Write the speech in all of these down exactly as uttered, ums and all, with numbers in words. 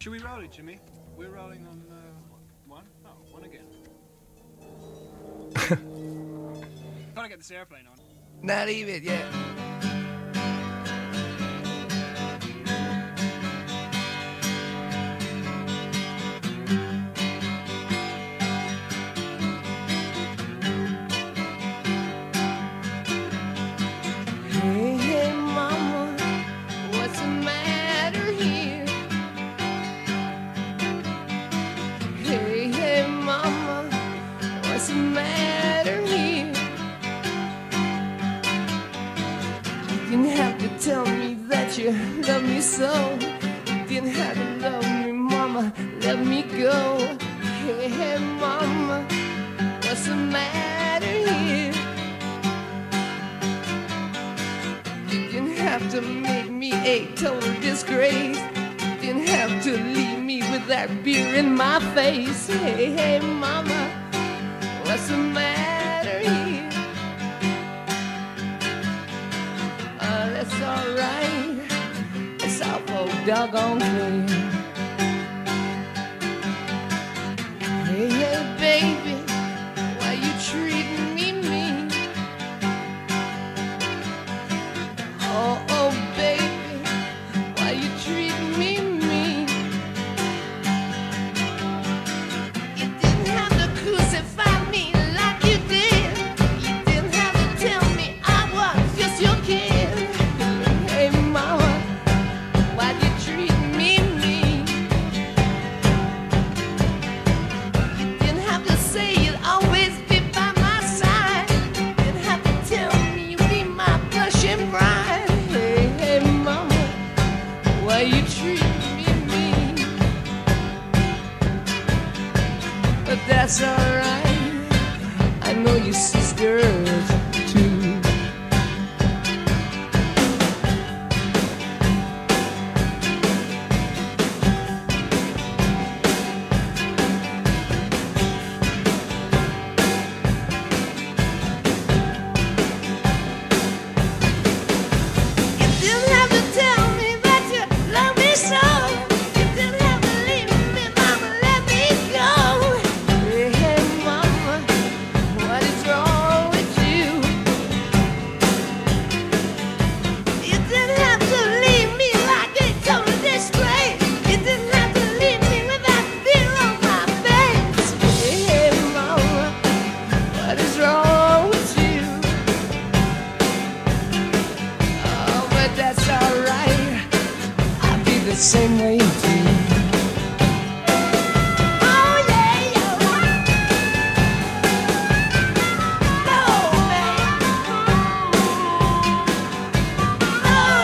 Should we roll it, Jimmy? We're rolling on uh, one? Oh, one again. Gotta get this airplane on. Not even, yeah. Hey, hey, mama, what's the matter here? Hey, hey, mama, what's the matter here? You didn't have to tell me that you love me so. You didn't have to love me, mama, let me go. Hey, hey, mama, what's the matter here? Have to make me a total disgrace. Didn't have to leave me with that beer in my face. Hey, hey, mama, what's the matter here? Uh, that's alright. It's awful doggone clear. Hey, hey, baby, why you treating me mean? Oh, oh, baby, why you treating me mean? You didn't have to crucify me like you did. You didn't have to tell me I was just your kid. Hey, mama, why you treating me mean? You didn't have to say you'd always be by my side. You didn't have to tell me you'd be my blushing bride. Why you treat me mean? But that's alright. I know your sisters too. Same way you do. Oh yeah, yeah. Oh man. Oh.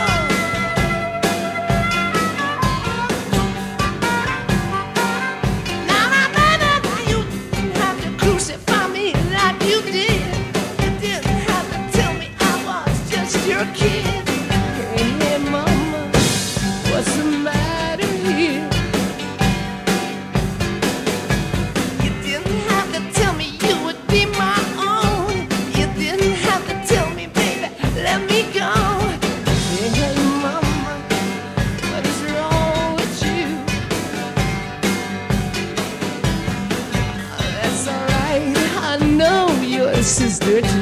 Now, now, baby, you didn't have to crucify me like you did. You didn't have to tell me I was just your kid. Hey, hey, mama, what's the matter here? You didn't have to tell me you would be my own. You didn't have to tell me, baby, let me go. Hey, hey, mama, what is wrong with you? Oh, that's alright, I know you're a sister too.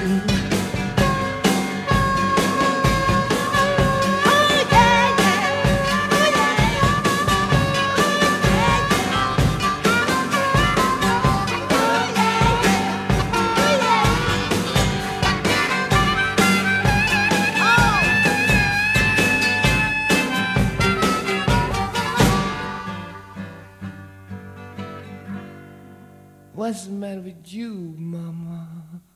What's the matter with you, mama?